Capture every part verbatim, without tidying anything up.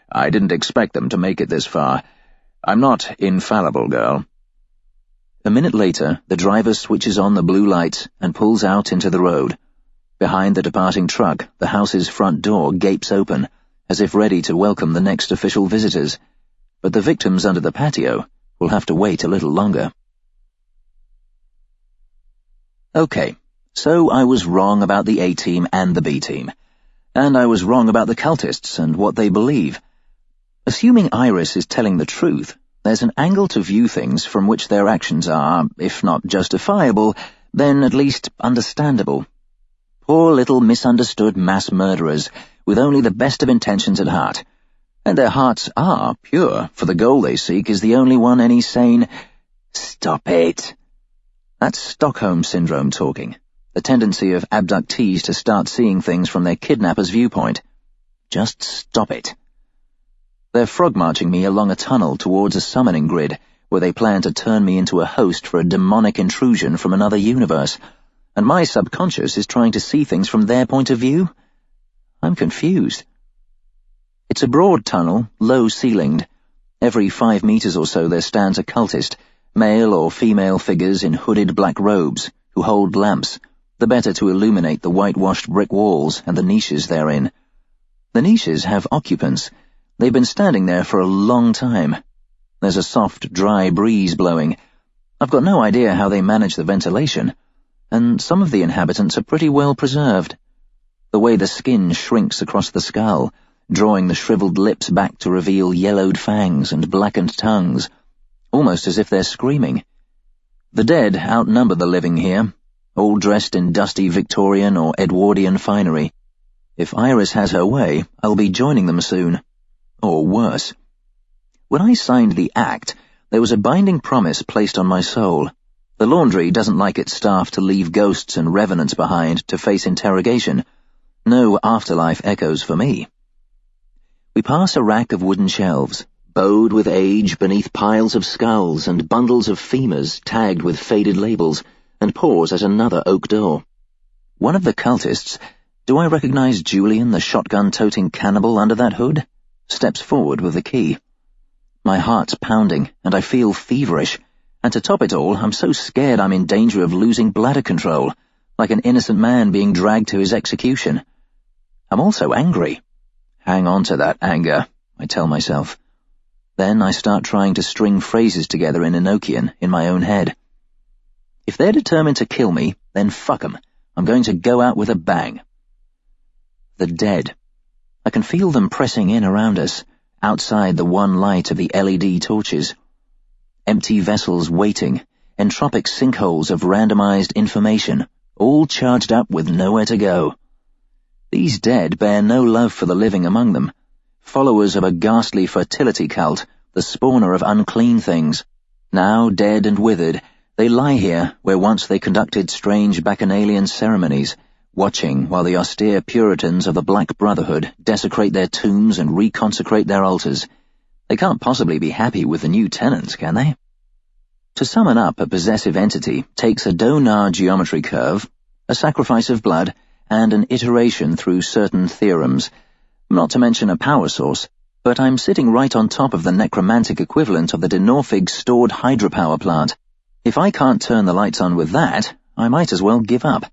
I didn't expect them to make it this far. I'm not infallible, girl." A minute later, the driver switches on the blue lights and pulls out into the road. Behind the departing truck, the house's front door gapes open, as if ready to welcome the next official visitors. But the victims under the patio will have to wait a little longer. Okay, so I was wrong about the A-Team and the B-Team. And I was wrong about the cultists and what they believe. Assuming Iris is telling the truth, there's an angle to view things from which their actions are, if not justifiable, then at least understandable. Poor little misunderstood mass murderers, with only the best of intentions at heart. And their hearts are pure, for the goal they seek is the only one any sane— Stop it! That's Stockholm Syndrome talking, the tendency of abductees to start seeing things from their kidnapper's viewpoint. Just stop it. They're frog-marching me along a tunnel towards a summoning grid, where they plan to turn me into a host for a demonic intrusion from another universe, and my subconscious is trying to see things from their point of view? I'm confused. It's a broad tunnel, low-ceilinged. Every five meters or so there stands a cultist, male or female figures in hooded black robes, who hold lamps, the better to illuminate the whitewashed brick walls and the niches therein. The niches have occupants. They've been standing there for a long time. There's a soft, dry breeze blowing. I've got no idea how they manage the ventilation, and some of the inhabitants are pretty well preserved. The way the skin shrinks across the skull, drawing the shriveled lips back to reveal yellowed fangs and blackened tongues, almost as if they're screaming. The dead outnumber the living here, all dressed in dusty Victorian or Edwardian finery. If Iris has her way, I'll be joining them soon. Or worse. When I signed the act, there was a binding promise placed on my soul. The laundry doesn't like its staff to leave ghosts and revenants behind to face interrogation. No afterlife echoes for me. We pass a rack of wooden shelves, bowed with age beneath piles of skulls and bundles of femurs tagged with faded labels, and pause at another oak door. One of the cultists, do I recognize Julian, the shotgun-toting cannibal under that hood? Steps forward with the key. My heart's pounding, and I feel feverish, and to top it all, I'm so scared I'm in danger of losing bladder control, like an innocent man being dragged to his execution. I'm also angry. Hang on to that anger, I tell myself. Then I start trying to string phrases together in Enochian in my own head. If they're determined to kill me, then fuck 'em. I'm going to go out with a bang. The dead. I can feel them pressing in around us, outside the one light of the L E D torches. Empty vessels waiting, entropic sinkholes of randomized information, all charged up with nowhere to go. These dead bear no love for the living among them, followers of a ghastly fertility cult, the spawner of unclean things. Now dead and withered, they lie here where once they conducted strange bacchanalian ceremonies, watching while the austere Puritans of the Black Brotherhood desecrate their tombs and reconsecrate their altars. They can't possibly be happy with the new tenants, can they? To summon up a possessive entity takes a Donar geometry curve, a sacrifice of blood, and an iteration through certain theorems, not to mention a power source, but I'm sitting right on top of the necromantic equivalent of the De Norfig stored hydropower plant. If I can't turn the lights on with that, I might as well give up.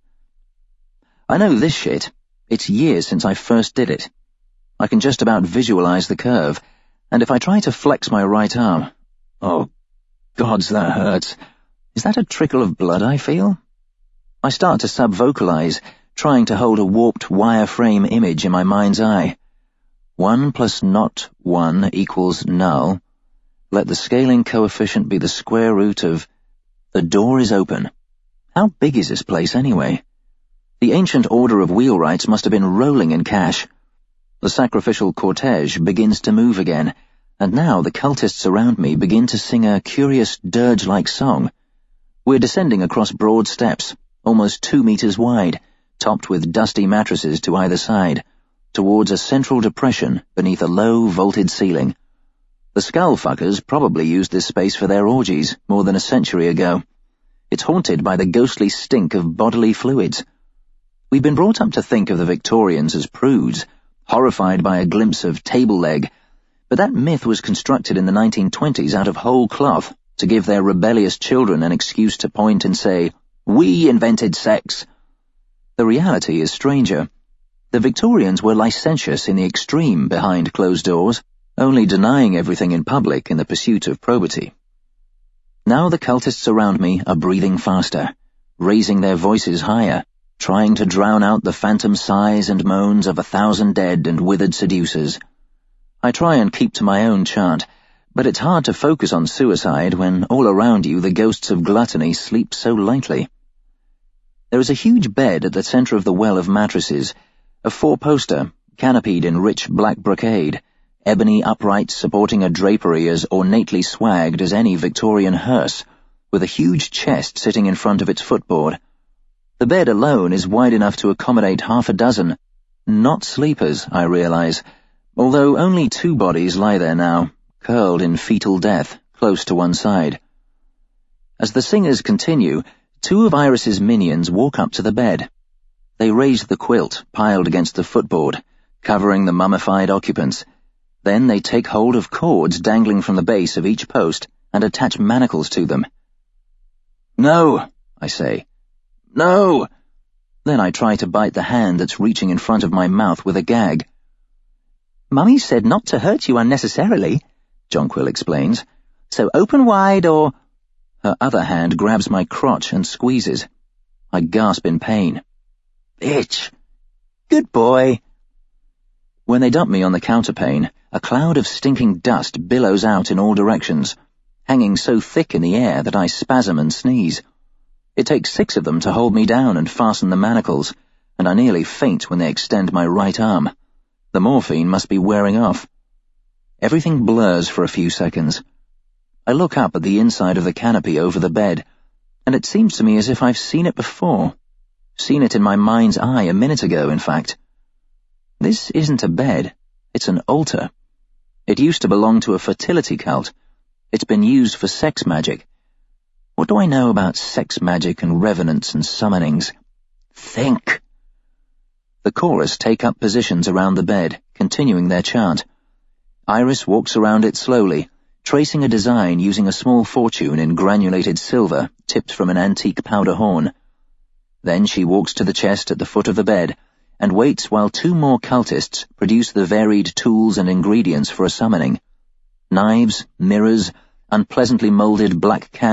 I know this shit. It's years since I first did it. I can just about visualize the curve, and if I try to flex my right arm— oh, gods, that hurts. Is that a trickle of blood I feel? I start to sub-vocalize, trying to hold a warped wireframe image in my mind's eye. One plus not one equals null. Let the scaling coefficient be the square root of— The door is open. How big is this place anyway? The ancient order of wheelwrights must have been rolling in cash. The sacrificial cortege begins to move again, and now the cultists around me begin to sing a curious dirge-like song. We're descending across broad steps, almost two meters wide, topped with dusty mattresses to either side, towards a central depression beneath a low, vaulted ceiling. The skullfuckers probably used this space for their orgies more than a century ago. It's haunted by the ghostly stink of bodily fluids. We've been brought up to think of the Victorians as prudes, horrified by a glimpse of table leg, But that myth was constructed in the nineteen twenties out of whole cloth to give their rebellious children an excuse to point and say, "We invented sex." The reality is stranger. The Victorians were licentious in the extreme behind closed doors, only denying everything in public in the pursuit of probity. Now the cultists around me are breathing faster, raising their voices higher, trying to drown out the phantom sighs and moans of a thousand dead and withered seducers. I try and keep to my own chant, but it's hard to focus on suicide when all around you the ghosts of gluttony sleep so lightly. There is a huge bed at the center of the well of mattresses, a four-poster, canopied in rich black brocade, ebony uprights supporting a drapery as ornately swagged as any Victorian hearse, with a huge chest sitting in front of its footboard. The bed alone is wide enough to accommodate half a dozen, not sleepers, I realize, although only two bodies lie there now, curled in fetal death, close to one side. As the singers continue, two of Iris's minions walk up to the bed. They raise the quilt piled against the footboard, covering the mummified occupants. Then they take hold of cords dangling from the base of each post and attach manacles to them. "No," I say. "No!" Then I try to bite the hand that's reaching in front of my mouth with a gag. "Mummy said not to hurt you unnecessarily," Jonquil explains, "so open wide or—" Her other hand grabs my crotch and squeezes. I gasp in pain. "Bitch! Good boy!" When they dump me on the counterpane, a cloud of stinking dust billows out in all directions, hanging so thick in the air that I spasm and sneeze. It takes six of them to hold me down and fasten the manacles, and I nearly faint when they extend my right arm. The morphine must be wearing off. Everything blurs for a few seconds. I look up at the inside of the canopy over the bed, and it seems to me as if I've seen it before. Seen it in my mind's eye a minute ago, in fact. This isn't a bed, it's an altar. It used to belong to a fertility cult. It's been used for sex magic. What do I know about sex magic and revenants and summonings? Think! The chorus take up positions around the bed, continuing their chant. Iris walks around it slowly, tracing a design using a small fortune in granulated silver tipped from an antique powder horn. Then she walks to the chest at the foot of the bed and waits while two more cultists produce the varied tools and ingredients for a summoning. Knives, mirrors, unpleasantly molded black candles.